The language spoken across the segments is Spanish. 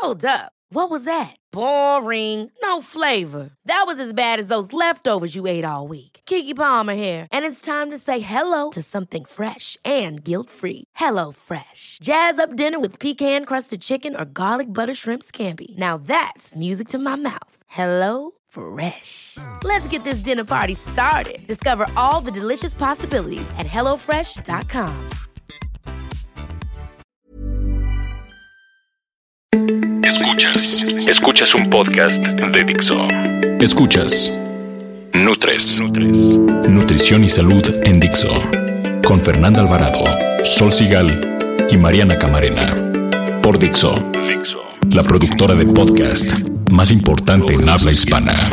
Hold up. What was that? Boring. No flavor. That was as bad as those leftovers you ate all week. Keke Palmer here, and it's time to say hello to something fresh and guilt-free. Hello Fresh. Jazz up dinner with pecan-crusted chicken or garlic butter shrimp scampi. Now that's music to my mouth. Hello Fresh. Let's get this dinner party started. Discover all the delicious possibilities at hellofresh.com. Escuchas un podcast de Dixo. Escuchas Nutres. Nutrición y salud en Dixo. Con Fernanda Alvarado, Sol Sigal y Mariana Camarena. Por Dixo, la productora de podcast más importante en habla hispana.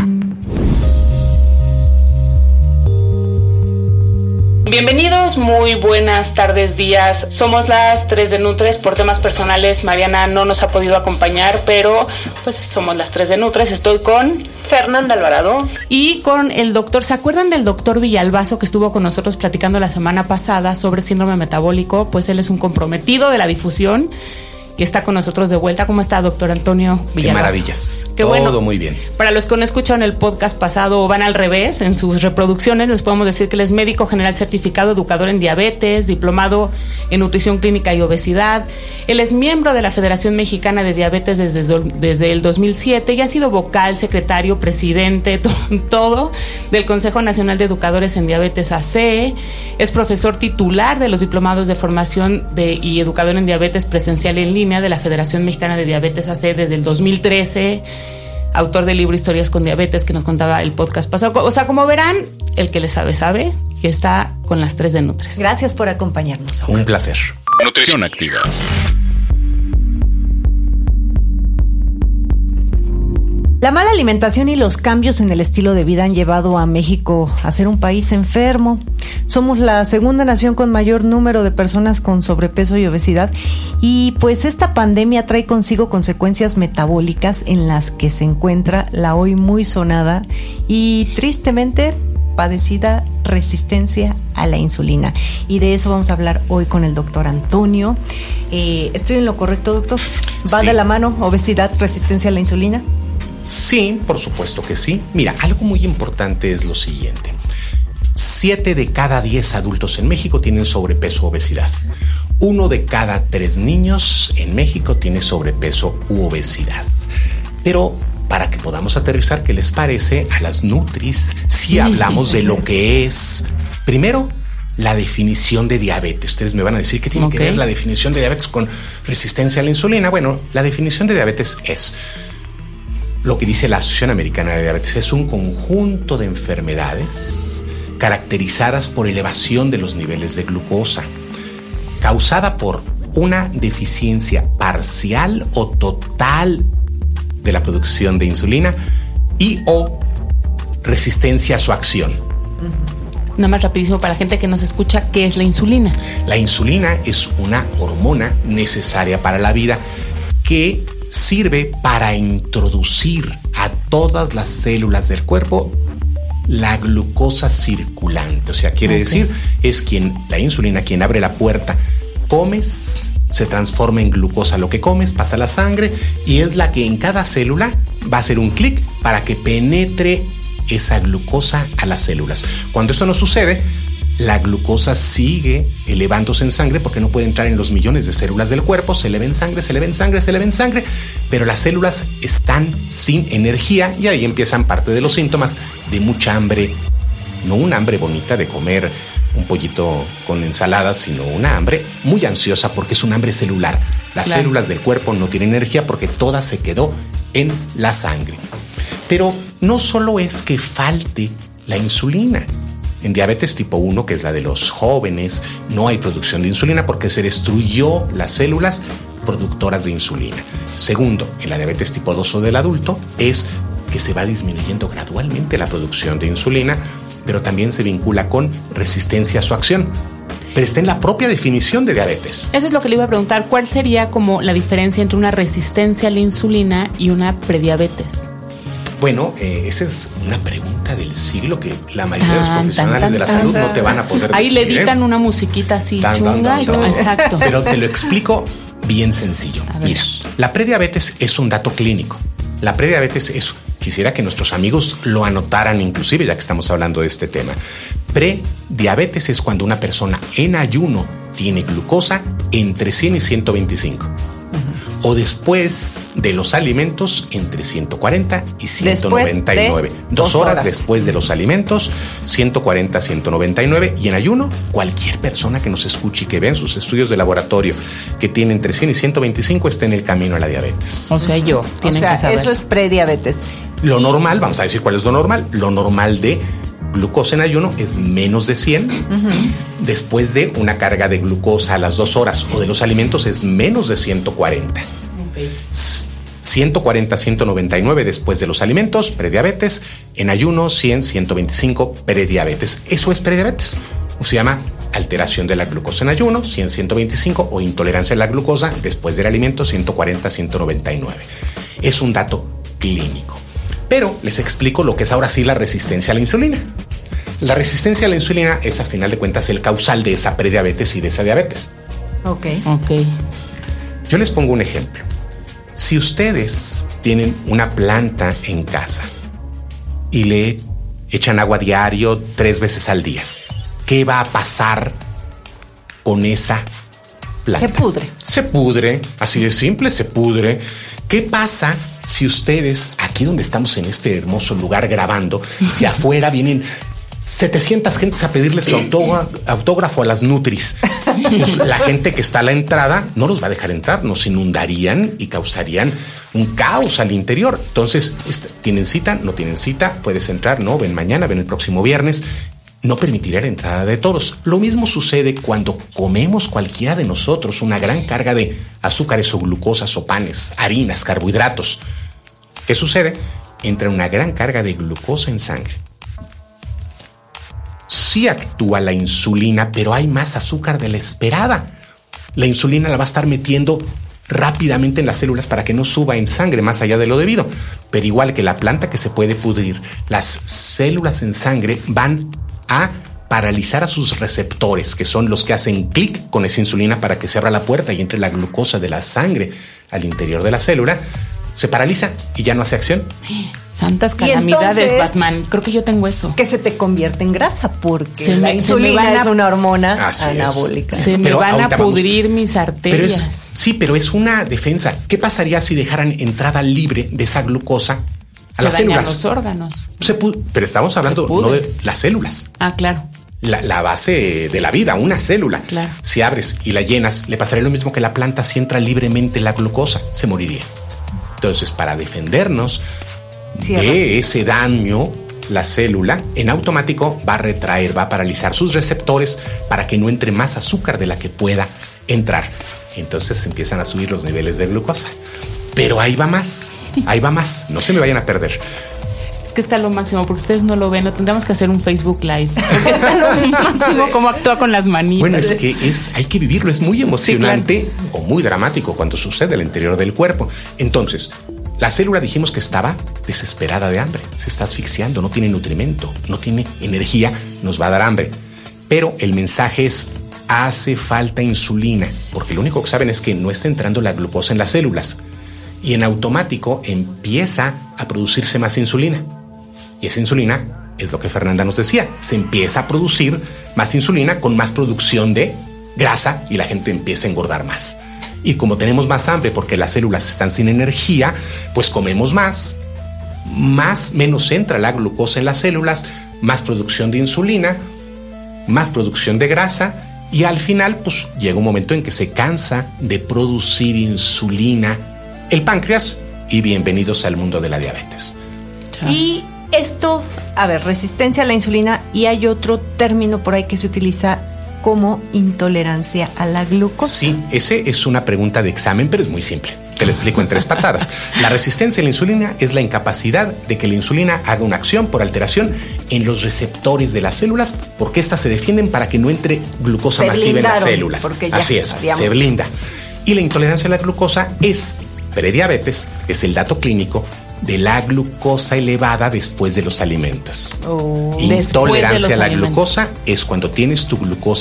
Bienvenidos, muy buenas tardes, días. Somos las 3 de Nutres. Por temas personales, Mariana no nos ha podido acompañar, pero pues somos las 3 de Nutres. Estoy con Fernanda Alvarado y con el doctor. ¿Se acuerdan del doctor Villalbazo que estuvo con nosotros platicando la semana pasada sobre síndrome metabólico? Pues él es un comprometido de la difusión y está con nosotros de vuelta. ¿Cómo está, doctor Antonio Villalbazo? Qué maravillas. Qué todo bueno. Muy bien. Para los que no escucharon el podcast pasado o van al revés en sus reproducciones, les podemos decir que él es médico general certificado, educador en diabetes, diplomado en nutrición clínica y obesidad. Él es miembro de la Federación Mexicana de Diabetes desde el 2007 y ha sido vocal, secretario, presidente, todo del Consejo Nacional de Educadores en Diabetes AC. Es profesor titular de los diplomados de formación y educador en diabetes presencial en línea de la Federación Mexicana de Diabetes AC desde el 2013, autor del libro Historias con Diabetes que nos contaba el podcast pasado. O sea, como verán, el que le sabe, que está con las 3 de Nutres. Gracias por acompañarnos. Un placer. Nutrición activa. La mala alimentación y los cambios en el estilo de vida han llevado a México a ser un país enfermo. Somos la segunda nación con mayor número de personas con sobrepeso y obesidad, y pues esta pandemia trae consigo consecuencias metabólicas en las que se encuentra la hoy muy sonada y tristemente padecida resistencia a la insulina. Y de eso vamos a hablar hoy con el doctor Antonio. ¿Estoy en lo correcto, doctor? ¿Va de la mano obesidad, resistencia a la insulina? Sí, por supuesto que sí. Mira, algo muy importante es lo siguiente. 7 de cada 10 adultos en México tienen sobrepeso o obesidad. 1 de cada 3 niños en México tiene sobrepeso u obesidad. Pero para que podamos aterrizar, ¿qué les parece a las Nutris si hablamos de lo que es, primero, la definición de diabetes? Ustedes me van a decir, ¿qué tiene que ver la definición de diabetes con resistencia a la insulina? Bueno, la definición de diabetes es lo que dice la Asociación Americana de Diabetes. Es un conjunto de enfermedades caracterizadas por elevación de los niveles de glucosa, causada por una deficiencia parcial o total de la producción de insulina y o resistencia a su acción. Nada más rapidísimo para la gente que nos escucha, ¿qué es la insulina? La insulina es una hormona necesaria para la vida que sirve para introducir a todas las células del cuerpo la glucosa circulante. O sea, quiere decir, es la insulina quien abre la puerta. Comes, se transforma en glucosa lo que comes, pasa a la sangre y es la que en cada célula va a hacer un clic para que penetre esa glucosa a las células. Cuando esto no sucede, la glucosa sigue elevándose en sangre porque no puede entrar en los millones de células del cuerpo. Se eleva en sangre, se eleva en sangre, se eleva en sangre, pero las células están sin energía y ahí empiezan parte de los síntomas de mucha hambre. No una hambre bonita de comer un pollito con ensalada, sino una hambre muy ansiosa porque es un hambre celular. Las células del cuerpo no tienen energía porque toda se quedó en la sangre. Pero no solo es que falte la insulina. En diabetes tipo 1, que es la de los jóvenes, no hay producción de insulina porque se destruyó las células productoras de insulina. Segundo, en la diabetes tipo 2 o del adulto, es que se va disminuyendo gradualmente la producción de insulina, pero también se vincula con resistencia a su acción. Pero está en la propia definición de diabetes. Eso es lo que le iba a preguntar. ¿Cuál sería como la diferencia entre una resistencia a la insulina y una prediabetes? Bueno, esa es una pregunta del siglo que la mayoría de los profesionales de la salud no te van a poder decir. Ahí le editan una musiquita así chunga. Exacto. Pero te lo explico bien sencillo. Mira, la prediabetes es un dato clínico. La prediabetes es, quisiera que nuestros amigos lo anotaran inclusive, ya que estamos hablando de este tema. Prediabetes es cuando una persona en ayuno tiene glucosa entre 100 y 125. O después de los alimentos entre 140 y 199. 2 horas después de los alimentos, 140, 199. Y en ayuno, cualquier persona que nos escuche y que vea en sus estudios de laboratorio que tiene entre 100 y 125 está en el camino a la diabetes. O sea, tienen que saber. Eso es prediabetes. Lo normal, vamos a decir cuál es lo normal. Lo normal de glucosa en ayuno es menos de 100. Después de una carga de glucosa a las 2 horas o de los alimentos es menos de 140. 140, 199 después de los alimentos, prediabetes. En ayuno, 100, 125, prediabetes. Eso es prediabetes. Se llama alteración de la glucosa en ayuno, 100, 125, o intolerancia a la glucosa después del alimento, 140, 199. Es un dato clínico. Pero les explico lo que es ahora sí la resistencia a la insulina. La resistencia a la insulina es, a final de cuentas, el causal de esa prediabetes y de esa diabetes. Ok. Yo les pongo un ejemplo. Si ustedes tienen una planta en casa y le echan agua diario 3 veces al día, ¿qué va a pasar con esa planta? Se pudre, así de simple, se pudre. ¿Qué pasa si ustedes, aquí donde estamos en este hermoso lugar grabando, si afuera vienen 700 gentes a pedirles su autógrafo a las Nutris? Pues la gente que está a la entrada no los va a dejar entrar, nos inundarían y causarían un caos al interior. Entonces, ¿tienen cita? ¿No tienen cita? ¿Puedes entrar? No, ven mañana, ven el próximo viernes. No permitirá la entrada de todos. Lo mismo sucede cuando comemos cualquiera de nosotros una gran carga de azúcares o glucosas o panes, harinas, carbohidratos. ¿Qué sucede? Entra una gran carga de glucosa en sangre. Sí actúa la insulina, pero hay más azúcar de la esperada. La insulina la va a estar metiendo rápidamente en las células para que no suba en sangre más allá de lo debido. Pero igual que la planta que se puede pudrir, las células en sangre van a paralizar a sus receptores, que son los que hacen clic con esa insulina para que se abra la puerta y entre la glucosa de la sangre al interior de la célula. Se paraliza y ya no hace acción. Santas calamidades, entonces, Batman. Creo que yo tengo eso. Que se te convierte en grasa porque la insulina es una hormona anabólica. Se me van a pudrir mis arterias. Pero es una defensa. ¿Qué pasaría si dejaran entrada libre de esa glucosa a las células? Los órganos. Pero estamos hablando no de las células. Ah, claro. La base de la vida, una célula. Claro. Si abres y la llenas, le pasaría lo mismo que la planta si entra libremente la glucosa, se moriría. Entonces, para defendernos de ese daño, la célula en automático va a retraer, va a paralizar sus receptores para que no entre más azúcar de la que pueda entrar. Entonces empiezan a subir los niveles de glucosa. Pero ahí va más, no se me vayan a perder. Es que está lo máximo, porque ustedes no lo ven, no tendríamos que hacer un Facebook Live. Porque está lo máximo cómo actúa con las manitas. Bueno, es que hay que vivirlo, es muy emocionante, sí, claro, o muy dramático cuando sucede al interior del cuerpo. Entonces, la célula dijimos que estaba desesperada de hambre, se está asfixiando, no tiene nutrimento, no tiene energía, nos va a dar hambre. Pero el mensaje es: hace falta insulina, porque lo único que saben es que no está entrando la glucosa en las células. Y en automático empieza a producirse más insulina. Y esa insulina es lo que Fernanda nos decía. Se empieza a producir más insulina con más producción de grasa y la gente empieza a engordar más. Y como tenemos más hambre porque las células están sin energía, pues comemos menos entra la glucosa en las células, más producción de insulina, más producción de grasa y al final pues llega un momento en que se cansa de producir insulina el páncreas y bienvenidos al mundo de la diabetes. Y esto, resistencia a la insulina, y hay otro término por ahí que se utiliza como intolerancia a la glucosa. Sí, ese es una pregunta de examen, pero es muy simple. Te lo explico en 3 patadas. La resistencia a la insulina es la incapacidad de que la insulina haga una acción por alteración en los receptores de las células, porque éstas se defienden para que no entre glucosa masiva en las células. Así es, se blinda. Y la intolerancia a la glucosa es prediabetes, es el dato clínico de la glucosa elevada después de los alimentos. Intolerancia a la glucosa es cuando tienes tu glucosa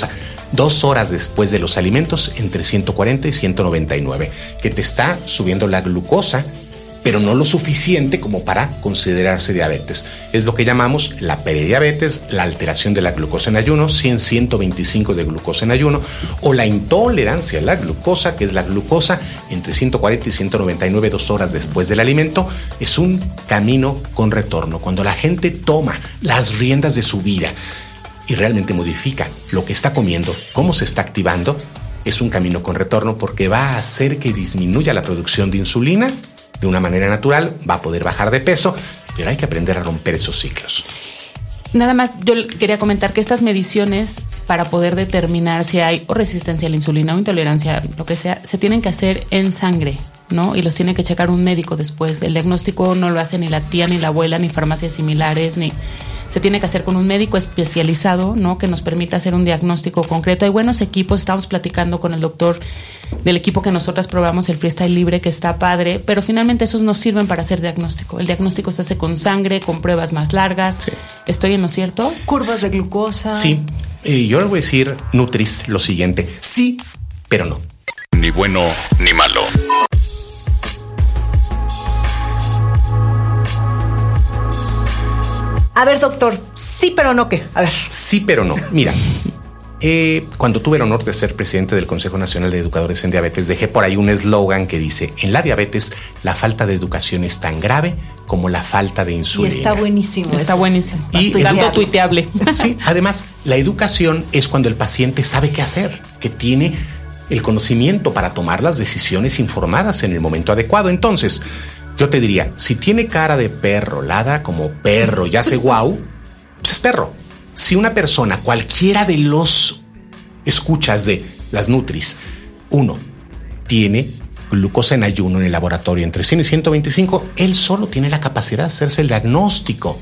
2 horas después de los alimentos entre 140 y 199, que te está subiendo la glucosa, pero no lo suficiente como para considerarse diabetes. Es lo que llamamos la prediabetes, la alteración de la glucosa en ayuno, 125 de glucosa en ayuno, o la intolerancia a la glucosa, que es la glucosa entre 140 y 199 2 horas después del alimento. Es un camino con retorno. Cuando la gente toma las riendas de su vida y realmente modifica lo que está comiendo, cómo se está activando, es un camino con retorno, porque va a hacer que disminuya la producción de insulina de una manera natural, va a poder bajar de peso, pero hay que aprender a romper esos ciclos. Nada más, yo quería comentar que estas mediciones, para poder determinar si hay o resistencia a la insulina o intolerancia, lo que sea, se tienen que hacer en sangre, ¿no? Y los tiene que checar un médico después. El diagnóstico no lo hace ni la tía, ni la abuela, ni farmacias similares, ni... Se tiene que hacer con un médico especializado, ¿no? Que nos permita hacer un diagnóstico concreto. Hay buenos equipos, estamos platicando con el doctor del equipo que nosotras probamos, el Freestyle Libre, que está padre, pero finalmente esos nos sirven para hacer diagnóstico. El diagnóstico se hace con sangre, con pruebas más largas. Sí. ¿Estoy en lo cierto? Curvas de glucosa. Sí, yo le voy a decir, Nutris, lo siguiente: sí, pero no. Ni bueno ni malo. A ver, doctor, sí, pero no, ¿qué? A ver. Sí, pero no. Mira, cuando tuve el honor de ser presidente del Consejo Nacional de Educadores en Diabetes, dejé por ahí un eslogan que dice: en la diabetes, la falta de educación es tan grave como la falta de insulina. Y está buenísimo. Está buenísimo. Y tanto tuiteable. Sí, además, la educación es cuando el paciente sabe qué hacer, que tiene el conocimiento para tomar las decisiones informadas en el momento adecuado. Entonces, yo te diría, si tiene cara de perro, ladra como perro y hace guau, pues es perro. Si una persona, cualquiera de los escuchas de las Nutris, uno, tiene glucosa en ayuno en el laboratorio entre 100 y 125, él solo tiene la capacidad de hacerse el diagnóstico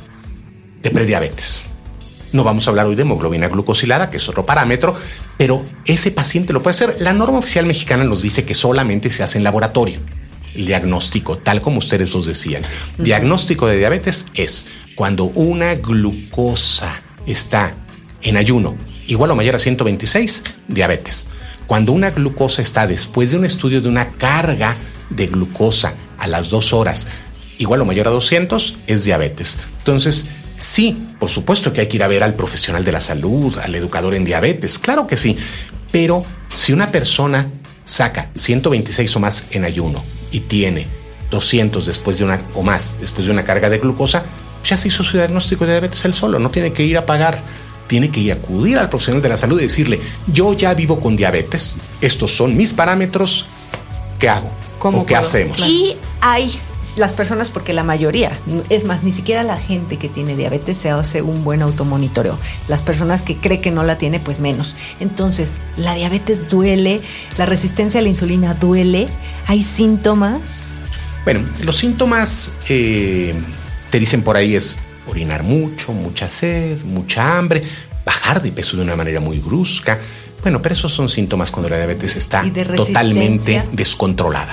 de prediabetes. No vamos a hablar hoy de hemoglobina glucosilada, que es otro parámetro, pero ese paciente lo puede hacer. La norma oficial mexicana nos dice que solamente se hace en laboratorio. El diagnóstico, tal como ustedes los decían. Diagnóstico de diabetes es cuando una glucosa está en ayuno igual o mayor a 126, diabetes. Cuando una glucosa está después de un estudio de una carga de glucosa a las 2 horas igual o mayor a 200, es diabetes. Entonces, sí, por supuesto que hay que ir a ver al profesional de la salud, al educador en diabetes, claro que sí. Pero si una persona saca 126 o más en ayuno y tiene 200 después de una o más después de una carga de glucosa, ya se hizo su diagnóstico de diabetes él solo. No tiene que ir a pagar, tiene que ir a acudir al profesional de la salud y decirle: yo ya vivo con diabetes, estos son mis parámetros, ¿qué hago? ¿O qué hacemos? Y hay las personas, porque la mayoría, es más, ni siquiera la gente que tiene diabetes se hace un buen automonitoreo. Las personas que cree que no la tiene, pues menos. Entonces, la diabetes duele, la resistencia a la insulina duele, hay síntomas. Bueno, los síntomas te dicen por ahí es orinar mucho, mucha sed, mucha hambre, bajar de peso de una manera muy brusca. Bueno, pero esos son síntomas cuando la diabetes está totalmente descontrolada.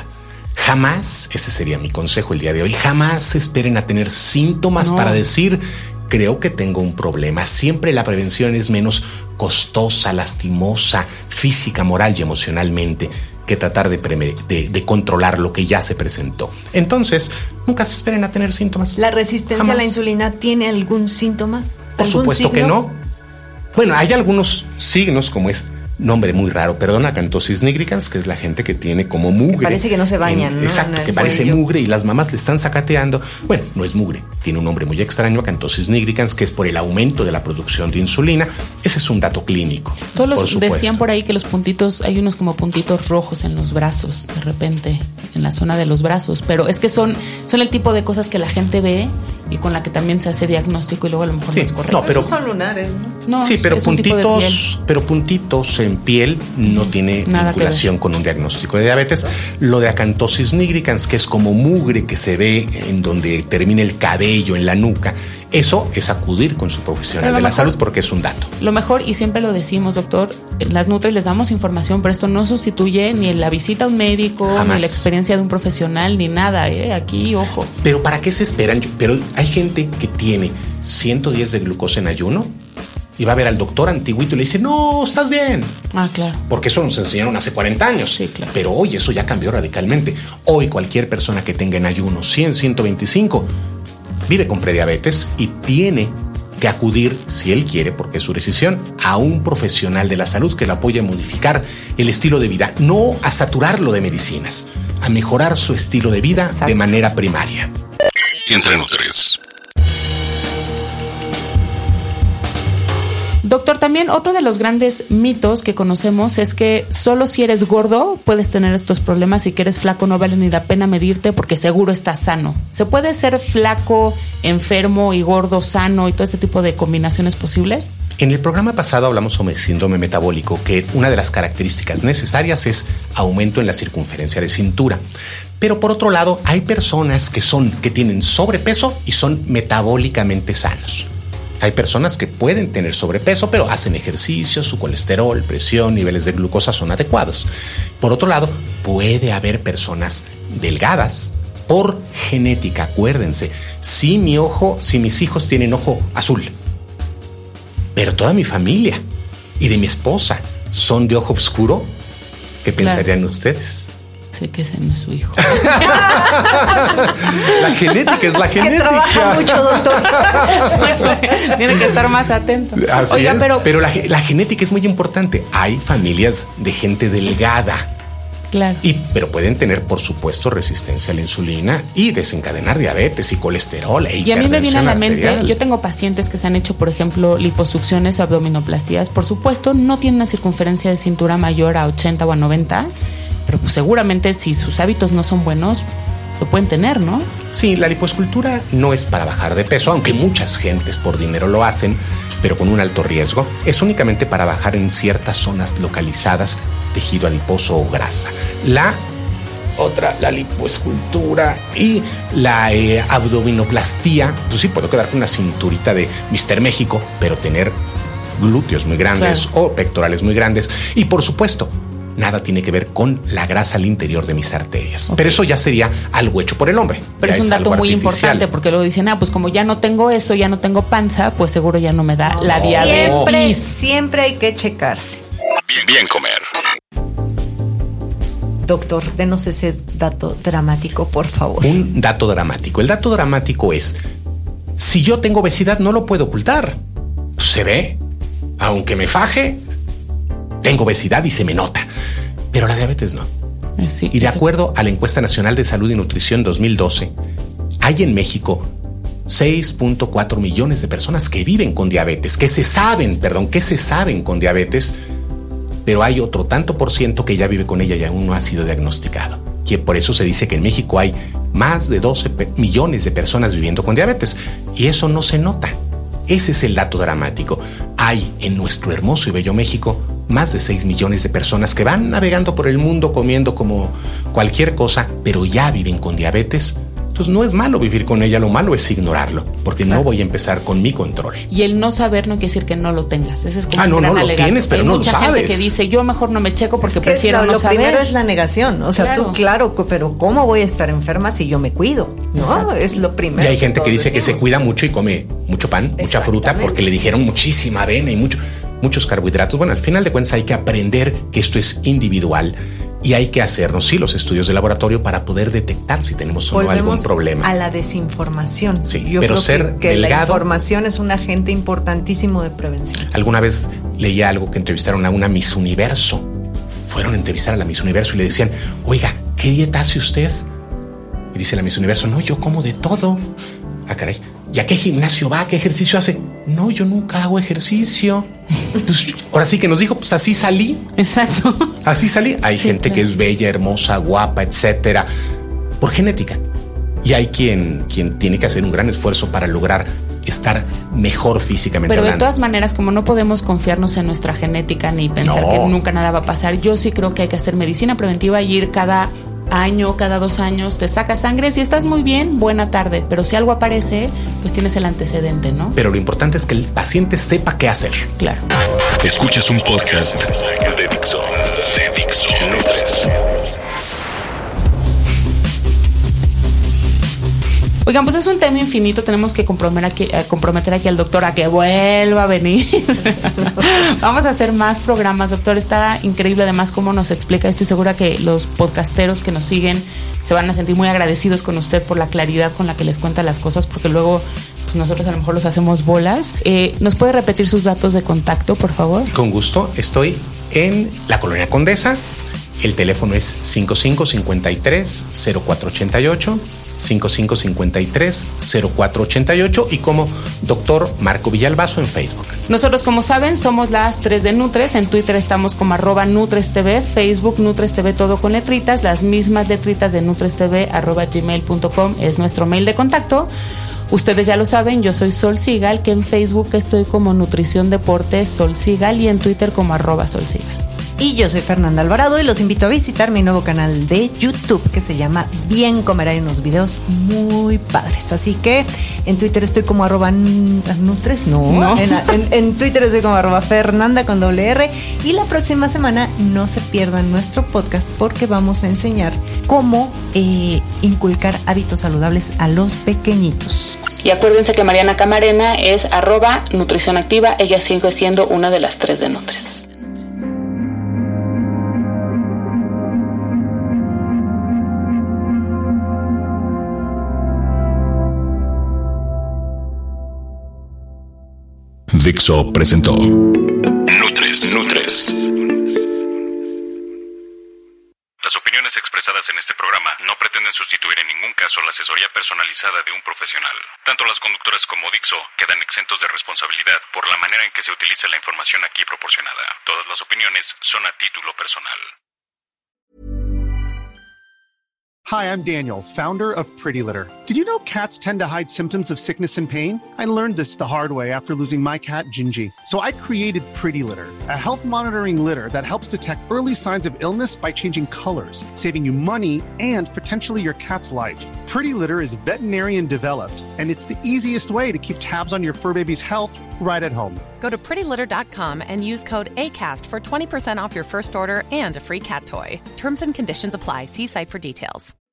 Jamás, ese sería mi consejo el día de hoy, jamás esperen a tener síntomas para decir: creo que tengo un problema. Siempre la prevención es menos costosa, lastimosa, física, moral y emocionalmente, que tratar de controlar lo que ya se presentó. Entonces, nunca se esperen a tener síntomas. ¿La resistencia a la insulina tiene algún síntoma? Por supuesto que no. Bueno, hay algunos signos, como es nombre muy raro, perdón, acantosis nigricans, que es la gente que tiene como mugre. Que parece que no se bañan, ¿no? Exacto, que parece mugre y las mamás le están sacateando. Bueno, no es mugre, tiene un nombre muy extraño, acantosis nigricans, que es por el aumento de la producción de insulina. Ese es un dato clínico. Todos decían por ahí que los puntitos, hay unos como puntitos rojos en los brazos, de repente, en la zona de los brazos, pero es que son el tipo de cosas que la gente ve y con la que también se hace diagnóstico y luego a lo mejor no es correcto. No, pero son lunares, ¿no? Sí, pero puntitos en piel no tiene vinculación con un diagnóstico de diabetes. Lo de acantosis nigricans, que es como mugre que se ve en donde termina el cabello, en la nuca, eso es acudir con su profesional de la salud, porque es un dato. Lo mejor, y siempre lo decimos, doctor, en las Nutris les damos información, pero esto no sustituye ni la visita a un médico, jamás, ni la experiencia de un profesional, ni nada, aquí, ojo. Pero ¿para qué se esperan? Pero hay gente que tiene 110 de glucosa en ayuno y va a ver al doctor antiguito y le dice, no, estás bien. Ah, claro. Porque eso nos enseñaron hace 40 años. Sí, claro. Pero hoy eso ya cambió radicalmente. Hoy cualquier persona que tenga en ayuno 100, 125 vive con prediabetes y tiene que acudir, si él quiere, porque es su decisión, a un profesional de la salud que le apoye a modificar el estilo de vida, no a saturarlo de medicinas, a mejorar su estilo de vida. Exacto. De manera primaria. Entre Nutres. Doctor, también otro de los grandes mitos que conocemos es que solo si eres gordo puedes tener estos problemas y que eres flaco no vale ni la pena medirte porque seguro estás sano. ¿Se puede ser flaco, enfermo y gordo, sano y todo este tipo de combinaciones posibles? En el programa pasado hablamos sobre el síndrome metabólico, que una de las características necesarias es aumento en la circunferencia de cintura. Pero por otro lado, hay personas que tienen sobrepeso y son metabólicamente sanos. Hay personas que pueden tener sobrepeso, pero hacen ejercicio, su colesterol, presión, niveles de glucosa son adecuados. Por otro lado, puede haber personas delgadas por genética. Acuérdense, si mis hijos tienen ojo azul, pero toda mi familia y de mi esposa son de ojo oscuro, ¿qué pensarían ustedes? Sé que ese no es su hijo. La genética es la genética. Que trabaja mucho, doctor. Tiene que estar más atento. Así Oiga, es, pero la genética es muy importante. Hay familias de gente delgada. Claro. Pero pueden tener, por supuesto, resistencia a la insulina y desencadenar diabetes y colesterol e hipertensión. Y a mí me viene a la mente, arterial. yo tengo pacientes que se han hecho, por ejemplo, liposucciones o abdominoplastías. Por supuesto, no tienen una circunferencia de cintura mayor a 80 o a 90, pero pues seguramente si sus hábitos no son buenos, lo pueden tener, ¿no? Sí, la lipoescultura no es para bajar de peso, aunque muchas gentes por dinero lo hacen, pero con un alto riesgo. Es únicamente para bajar en ciertas zonas localizadas tejido adiposo o grasa. La lipoescultura y la abdominoplastía, pues sí, puedo quedar con una cinturita de Mr. México, pero tener glúteos muy grandes, claro, o pectorales muy grandes. Y por supuesto, nada tiene que ver con la grasa al interior de mis arterias. Okay. Pero eso ya sería algo hecho por el hombre. Pero es un dato muy importante, porque luego dicen, pues como ya no tengo eso, ya no tengo panza, pues seguro ya no me da la diabetes. Siempre hay que checarse. Bien comer. Doctor, denos ese dato dramático, por favor. Un dato dramático. El dato dramático es, si yo tengo obesidad, no lo puedo ocultar. Se ve, aunque me faje, tengo obesidad y se me nota. Pero la diabetes no. Sí, y de acuerdo a la Encuesta Nacional de Salud y Nutrición 2012, hay en México 6.4 millones de personas que viven con diabetes, que se saben con diabetes, pero hay otro tanto por ciento que ya vive con ella y aún no ha sido diagnosticado. Que por eso se dice que en México hay más de 12 millones de personas viviendo con diabetes y eso no se nota. Ese es el dato dramático. Hay en nuestro hermoso y bello México más de 6 millones de personas que van navegando por el mundo comiendo como cualquier cosa, pero ya viven con diabetes. Entonces no es malo vivir con ella, lo malo es ignorarlo, porque claro, no voy a empezar con mi control. Y el no saber no quiere decir que no lo tengas. Ese es como no lo tienes, pero no lo sabes. Hay mucha gente que dice, yo mejor no me checo porque prefiero no saber. Lo primero es la negación. O sea, claro, pero ¿cómo voy a estar enferma si yo me cuido? ¿No? Exacto. Es lo primero. Y hay gente que dice que se cuida mucho y come mucho pan, mucha fruta, porque le dijeron muchísima avena y muchos carbohidratos. Bueno, al final de cuentas hay que aprender que esto es individual y hay que hacernos, sí, los estudios de laboratorio para poder detectar si tenemos o no algún problema. A la desinformación. Sí, yo pero creo que delgado, la información es un agente importantísimo de prevención. Alguna vez leía algo que entrevistaron a una Miss Universo. Fueron a entrevistar a la Miss Universo y le decían, oiga, ¿qué dieta hace usted? Y dice la Miss Universo, no, yo como de todo. Ah, caray. ¿Y a qué gimnasio va? ¿Qué ejercicio hace? No, yo nunca hago ejercicio. Pues ahora sí que nos dijo, pues así salí. Exacto. Así salí. Hay gente que es bella, hermosa, guapa, etcétera, por genética. Y hay quien tiene que hacer un gran esfuerzo para lograr estar mejor físicamente Pero hablando. De todas maneras, como no podemos confiarnos en nuestra genética ni pensar que nunca nada va a pasar, yo sí creo que hay que hacer medicina preventiva y ir cada año, cada 2 años, te sacas sangre, si estás muy bien, buena tarde, pero si algo aparece, pues tienes el antecedente, ¿no? Pero lo importante es que el paciente sepa qué hacer. Claro. Escuchas un podcast de Dixo. Oigan, pues es un tema infinito. Tenemos que comprometer aquí al doctor a que vuelva a venir. Vamos a hacer más programas, doctor. Está increíble además cómo nos explica. Estoy segura que los podcasteros que nos siguen se van a sentir muy agradecidos con usted por la claridad con la que les cuenta las cosas, porque luego pues nosotros a lo mejor los hacemos bolas. ¿Nos puede repetir sus datos de contacto, por favor? Con gusto. Estoy en la Colonia Condesa. El teléfono es 5553-0488, 5553-0488 y como Dr. Marco Villalbazo en Facebook. Nosotros, como saben, somos las 3 de Nutres. En Twitter estamos como @NutresTV, Facebook NutresTV, todo con letritas, las mismas letritas de NutresTV, @gmail.com es nuestro mail de contacto. Ustedes ya lo saben, yo soy Sol Sigal, que en Facebook estoy como Nutrición Deportes Sol Sigal y en Twitter como @SolSigal. Y yo soy Fernanda Alvarado y los invito a visitar mi nuevo canal de YouTube que se llama Bien Comer. Hay unos videos muy padres. Así que en Twitter estoy como @Nutres. No. En Twitter estoy como @Fernanda con doble R. Y la próxima semana no se pierdan nuestro podcast porque vamos a enseñar cómo inculcar hábitos saludables a los pequeñitos. Y acuérdense que Mariana Camarena es @Nutrición Activa. Ella sigue siendo una de las 3 de Nutres. Dixo presentó Nutres. Las opiniones expresadas en este programa no pretenden sustituir en ningún caso la asesoría personalizada de un profesional. Tanto las conductoras como Dixo quedan exentos de responsabilidad por la manera en que se utiliza la información aquí proporcionada. Todas las opiniones son a título personal. Hi, I'm Daniel, founder of Pretty Litter. Did you know cats tend to hide symptoms of sickness and pain? I learned this the hard way after losing my cat, Gingy. So I created Pretty Litter, a health monitoring litter that helps detect early signs of illness by changing colors, saving you money and potentially your cat's life. Pretty Litter is veterinarian developed, and it's the easiest way to keep tabs on your fur baby's health right at home. Go to prettylitter.com and use code ACAST for 20% off your first order and a free cat toy. Terms and conditions apply. See site for details.